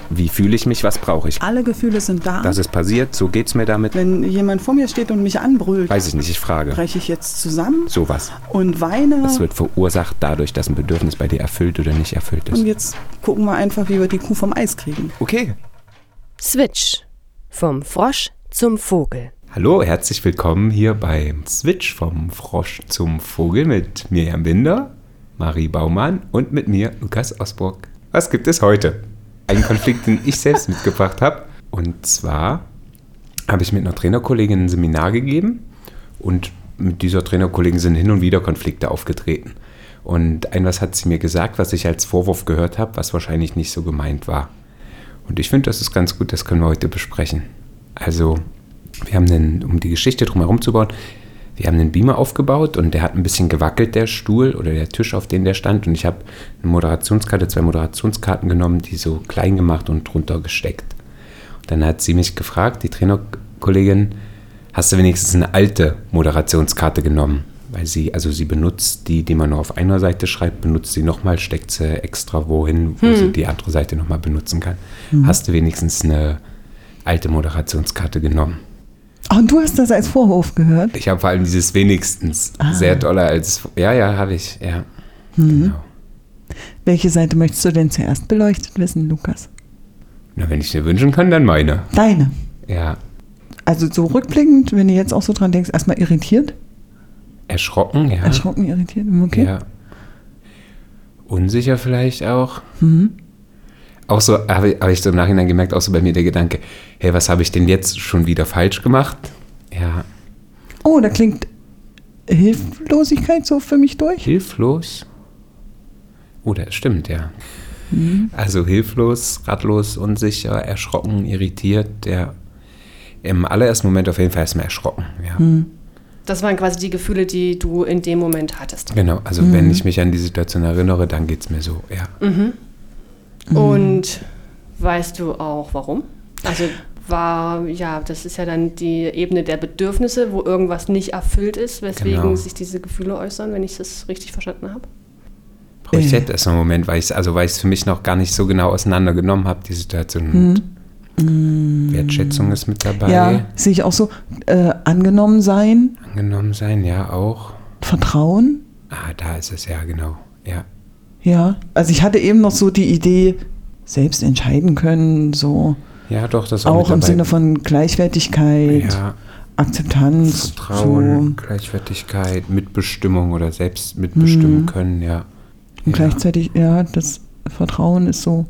Wie fühle ich mich? Was brauche ich? Alle Gefühle sind da. Das ist passiert, so geht's mir damit. Wenn jemand vor mir steht und mich anbrüllt, Weiß ich nicht, ich frage. breche ich jetzt zusammen Sowas. und weine. Das wird verursacht dadurch, dass ein Bedürfnis bei dir erfüllt oder nicht erfüllt ist. Und jetzt gucken wir einfach, wie wir die Kuh vom Eis kriegen. Okay. Switch. Vom Frosch zum Vogel. Hallo, herzlich willkommen hier beim Switch vom Frosch zum Vogel mit Mirjam Binder, Marie Baumann und mit mir, Lukas Osburg. Was gibt es heute? Ein Konflikt, den ich selbst mitgebracht habe. Und zwar habe ich mit einer Trainerkollegin ein Seminar gegeben und mit dieser Trainerkollegin sind hin und wieder Konflikte aufgetreten. Und was hat sie mir gesagt, was ich als Vorwurf gehört habe, was wahrscheinlich nicht so gemeint war. Und ich finde, das ist ganz gut, das können wir heute besprechen. Also, wir haben um die Geschichte drumherum zu bauen, wir haben einen Beamer aufgebaut und der hat ein bisschen gewackelt, der Stuhl oder der Tisch, auf dem der stand. Und ich habe eine Moderationskarte, 2 Moderationskarten genommen, die so klein gemacht und drunter gesteckt. Und dann hat sie mich gefragt, die Trainerkollegin, hast du wenigstens eine alte Moderationskarte genommen? Weil sie benutzt die man nur auf einer Seite schreibt, benutzt sie nochmal, steckt sie extra wohin, wo sie die andere Seite nochmal benutzen kann. Hast du wenigstens eine alte Moderationskarte genommen? Und du hast das als Vorwurf gehört? Ich habe vor allem dieses wenigstens sehr doller als... Ja, habe ich, ja. Genau. Welche Seite möchtest du denn zuerst beleuchtet wissen, Lukas? Na, wenn ich mir wünschen kann, dann meine. Deine? Ja. Also so rückblickend, wenn du jetzt auch so dran denkst, erstmal irritiert? Erschrocken, ja. Erschrocken, irritiert, okay. Ja. Unsicher vielleicht auch. Auch so habe ich so im Nachhinein gemerkt, auch so bei mir der Gedanke, hey, was habe ich denn jetzt schon wieder falsch gemacht? Ja. Oh, da klingt Hilflosigkeit so für mich durch. Hilflos? Oh, das stimmt, ja. Also hilflos, ratlos, unsicher, erschrocken, irritiert, ja. Im allerersten Moment auf jeden Fall erstmal erschrocken, ja. Das waren quasi die Gefühle, die du in dem Moment hattest. Genau, also wenn ich mich an die Situation erinnere, dann geht es mir so, ja. Und weißt du auch, warum? Also das ist ja dann die Ebene der Bedürfnisse, wo irgendwas nicht erfüllt ist, weswegen sich diese Gefühle äußern, wenn ich das richtig verstanden habe. Brauche ich jetzt erst einen Moment, weil ich es für mich noch gar nicht so genau auseinandergenommen habe, die Situation. Wertschätzung ist mit dabei. Ja, sehe ich auch so. Angenommen sein. Angenommen sein, ja, auch. Vertrauen. Da ist es, ja, genau, ja. Ja, also ich hatte eben noch so die Idee, selbst entscheiden können, so. Ja, doch, das auch im Sinne von Gleichwertigkeit, Akzeptanz. Vertrauen, so. Gleichwertigkeit, Mitbestimmung oder selbst mitbestimmen können, ja. Und gleichzeitig, das Vertrauen ist so,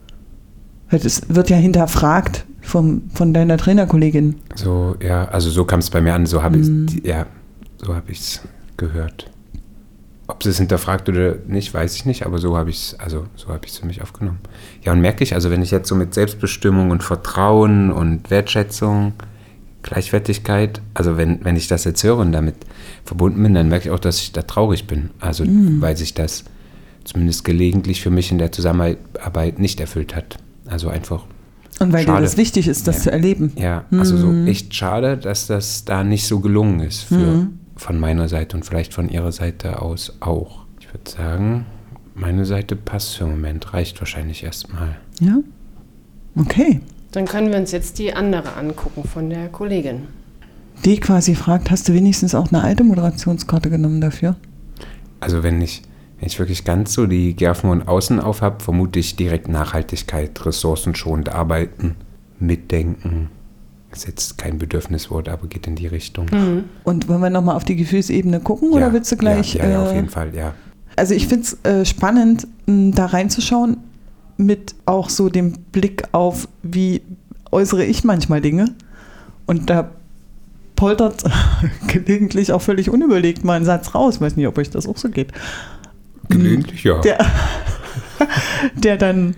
es wird ja hinterfragt von deiner Trainerkollegin. So, ja, also so kam es bei mir an, so habe ich es gehört. Ob sie es hinterfragt oder nicht, weiß ich nicht, aber so habe ich es für mich aufgenommen. Ja, und merke ich, also wenn ich jetzt so mit Selbstbestimmung und Vertrauen und Wertschätzung, Gleichwertigkeit, also wenn ich das jetzt höre und damit verbunden bin, dann merke ich auch, dass ich da traurig bin. Also weil sich das zumindest gelegentlich für mich in der Zusammenarbeit nicht erfüllt hat. Also einfach und weil schade. dir das wichtig ist, das zu erleben. Ja, also so echt schade, dass das da nicht so gelungen ist von meiner Seite und vielleicht von ihrer Seite aus auch. Ich würde sagen, meine Seite passt für den Moment, reicht wahrscheinlich erstmal. Ja, okay. Dann können wir uns jetzt die andere angucken von der Kollegin. Die quasi fragt, hast du wenigstens auch eine alte Moderationskarte genommen dafür? Also wenn ich wirklich ganz so die Gärfen und Außen auf habe, vermute ich direkt Nachhaltigkeit, ressourcenschonend arbeiten, mitdenken. Ist jetzt kein Bedürfniswort, aber geht in die Richtung. Und wollen wir nochmal auf die Gefühlsebene gucken oder willst du gleich? Ja, auf jeden Fall, ja. Also ich finde es spannend, da reinzuschauen mit auch so dem Blick auf, wie äußere ich manchmal Dinge. Und da poltert gelegentlich auch völlig unüberlegt mal ein Satz raus. Ich weiß nicht, ob euch das auch so geht. Gelegentlich, ja. Der dann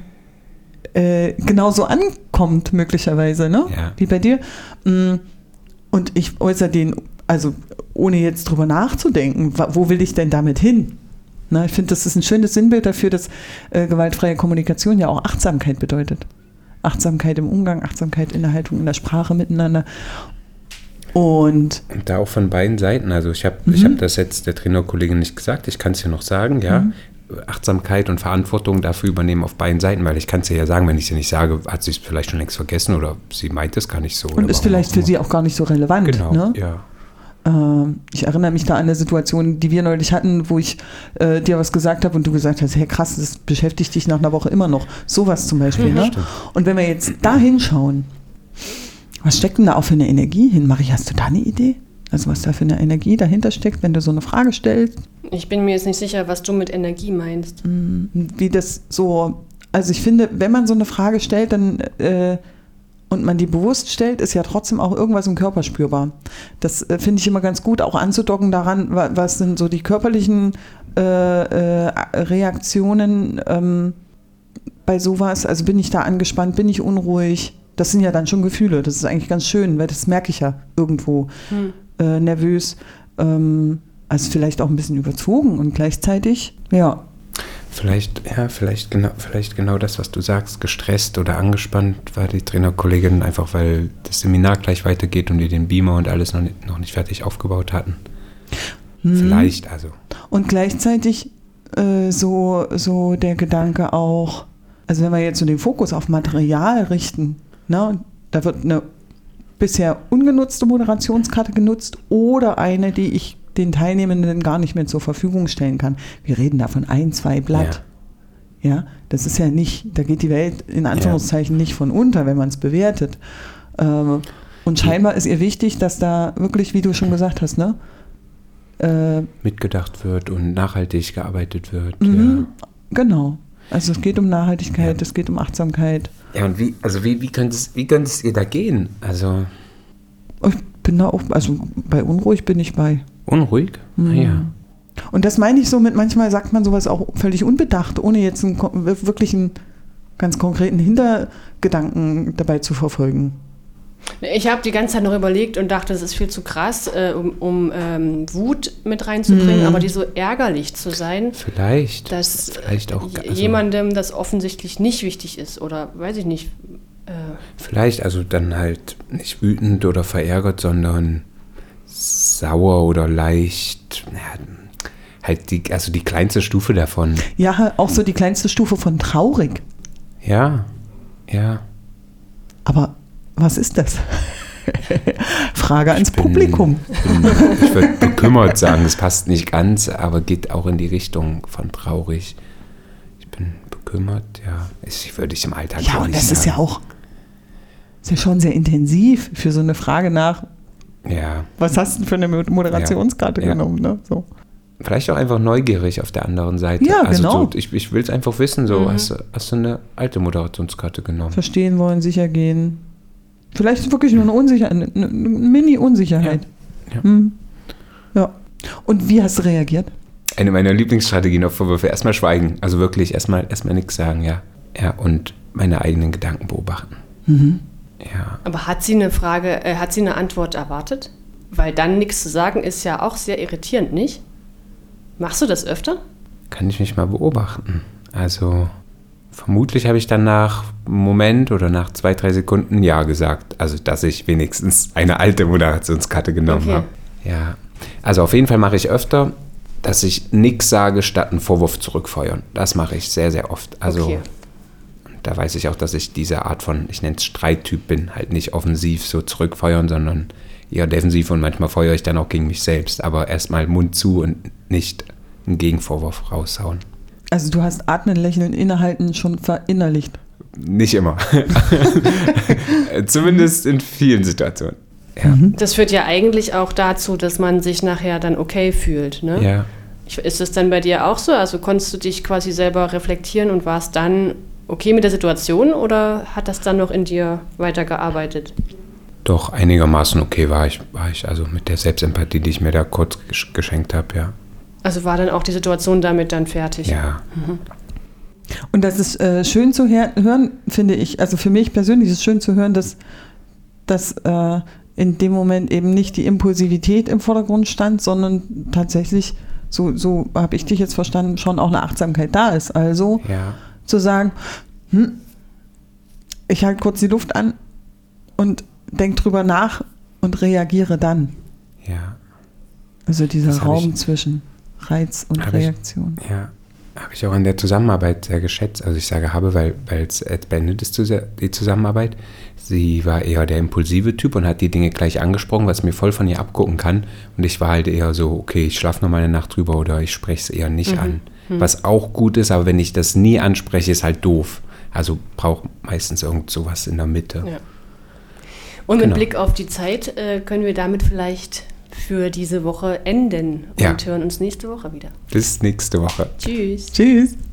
genauso ankommt, möglicherweise, ne? Ja. Wie bei dir. Und ich äußere den, also ohne jetzt drüber nachzudenken, wo will ich denn damit hin? Na, ich finde, das ist ein schönes Sinnbild dafür, dass gewaltfreie Kommunikation ja auch Achtsamkeit bedeutet. Achtsamkeit im Umgang, Achtsamkeit in der Haltung, in der Sprache miteinander. Und da auch von beiden Seiten. Also ich habe das jetzt der Trainerkollegin nicht gesagt, ich kann es ja noch sagen, ja. Achtsamkeit und Verantwortung dafür übernehmen auf beiden Seiten, weil ich kann es ja sagen, wenn ich es ihr nicht sage, hat sie es vielleicht schon längst vergessen oder sie meint es gar nicht so. Und ist vielleicht für sie auch gar nicht so relevant. Genau, ne? ja. Ich erinnere mich da an eine Situation, die wir neulich hatten, wo ich dir was gesagt habe und du gesagt hast, hey krass, das beschäftigt dich nach einer Woche immer noch. Sowas zum Beispiel. Ne? Und wenn wir jetzt da hinschauen, was steckt denn da auch für eine Energie hin? Marie, hast du da eine Idee? Also was da für eine Energie dahinter steckt, wenn du so eine Frage stellst? Ich bin mir jetzt nicht sicher, was du mit Energie meinst. Wie das so, also ich finde, wenn man so eine Frage stellt, dann und man die bewusst stellt, ist ja trotzdem auch irgendwas im Körper spürbar. Das finde ich immer ganz gut, auch anzudocken daran, was sind so die körperlichen Reaktionen bei sowas. Also bin ich da angespannt, bin ich unruhig? Das sind ja dann schon Gefühle. Das ist eigentlich ganz schön, weil das merke ich ja irgendwo. Nervös, also vielleicht auch ein bisschen überzogen und gleichzeitig, ja. Vielleicht genau das, was du sagst, gestresst oder angespannt war die Trainerkollegin, einfach weil das Seminar gleich weitergeht und die den Beamer und alles noch nicht fertig aufgebaut hatten. Vielleicht also. Und gleichzeitig so der Gedanke auch, also wenn wir jetzt so den Fokus auf Material richten, ne, da wird eine bisher ungenutzte Moderationskarte genutzt oder eine, die ich den Teilnehmenden gar nicht mehr zur Verfügung stellen kann. Wir reden da von 1, 2 Blatt. Ja, das ist ja nicht, da geht die Welt in Anführungszeichen nicht von unter, wenn man es bewertet. Und scheinbar ist ihr wichtig, dass da wirklich, wie du schon gesagt hast, ne? Mitgedacht wird und nachhaltig gearbeitet wird. Genau. Also es geht um Nachhaltigkeit, es geht um Achtsamkeit. Ja, und wie könnte es ihr da gehen? Also ich bin da auch, also bei unruhig bin ich bei. Unruhig? Ja. Und das meine ich so mit, manchmal sagt man sowas auch völlig unbedacht, ohne jetzt wirklich einen ganz konkreten Hintergedanken dabei zu verfolgen. Ich habe die ganze Zeit noch überlegt und dachte, das ist viel zu krass, um Wut mit reinzubringen, aber die so ärgerlich zu sein, vielleicht auch jemandem das offensichtlich nicht wichtig ist oder weiß ich nicht. Vielleicht, also dann halt nicht wütend oder verärgert, sondern sauer oder leicht, halt die kleinste Stufe davon. Ja, auch so die kleinste Stufe von traurig. Ja. Aber was ist das? Frage ans Publikum. Ich würde bekümmert sagen, das passt nicht ganz, aber geht auch in die Richtung von traurig. Ich bin bekümmert, ja. Ich würde ich im Alltag ja, und das ist ja auch schon sehr intensiv für so eine Frage nach, was hast du denn für eine Moderationskarte genommen? Ne? So. Vielleicht auch einfach neugierig auf der anderen Seite. Ja, also genau. so, ich will es einfach wissen, so hast du eine alte Moderationskarte genommen. Verstehen wollen, sicher gehen. Vielleicht wirklich nur eine Unsicherheit, eine Mini-Unsicherheit. Ja. Und wie hast du reagiert? Eine meiner Lieblingsstrategien auf Vorwürfe, erstmal schweigen. Also wirklich erstmal nichts sagen, ja. Ja, und meine eigenen Gedanken beobachten. Ja. Aber hat sie eine Antwort erwartet? Weil dann nichts zu sagen ist ja auch sehr irritierend, nicht? Machst du das öfter? Kann ich mich mal beobachten. Also vermutlich habe ich dann nach einem Moment oder nach 2-3 Sekunden Ja gesagt. Also dass ich wenigstens eine alte Moderationskarte genommen habe. Ja. Also auf jeden Fall mache ich öfter, dass ich nichts sage, statt einen Vorwurf zurückfeuern. Das mache ich sehr, sehr oft. Also da weiß ich auch, dass ich diese Art von, ich nenne es Streittyp bin, halt nicht offensiv so zurückfeuern, sondern eher defensiv und manchmal feuere ich dann auch gegen mich selbst. Aber erstmal Mund zu und nicht einen Gegenvorwurf raushauen. Also du hast Atmen, Lächeln, Innehalten schon verinnerlicht? Nicht immer. Zumindest in vielen Situationen. Ja. Das führt ja eigentlich auch dazu, dass man sich nachher dann okay fühlt, ne? Ja. Ist das dann bei dir auch so? Also konntest du dich quasi selber reflektieren und warst dann okay mit der Situation oder hat das dann noch in dir weitergearbeitet? Doch, einigermaßen okay war ich also mit der Selbstempathie, die ich mir da kurz geschenkt habe, ja. Also war dann auch die Situation damit dann fertig? Ja. Und das ist schön zu hören, finde ich. Also für mich persönlich ist es schön zu hören, dass in dem Moment eben nicht die Impulsivität im Vordergrund stand, sondern tatsächlich, so habe ich dich jetzt verstanden, schon auch eine Achtsamkeit da ist. Also zu sagen, ich halte kurz die Luft an und denke drüber nach und reagiere dann. Ja. Also dieser Raum zwischen Reiz und Reaktion. habe ich auch in der Zusammenarbeit sehr geschätzt. Also ich sage habe, weil es beendet ist, die Zusammenarbeit. Sie war eher der impulsive Typ und hat die Dinge gleich angesprochen, was ich mir voll von ihr abgucken kann. Und ich war halt eher so, okay, ich schlafe noch mal eine Nacht drüber oder ich spreche es eher nicht an. Was auch gut ist, aber wenn ich das nie anspreche, ist halt doof. Also braucht meistens irgend sowas in der Mitte. Ja. Und mit Blick auf die Zeit können wir damit vielleicht für diese Woche enden und hören uns nächste Woche wieder. Bis nächste Woche. Tschüss. Tschüss.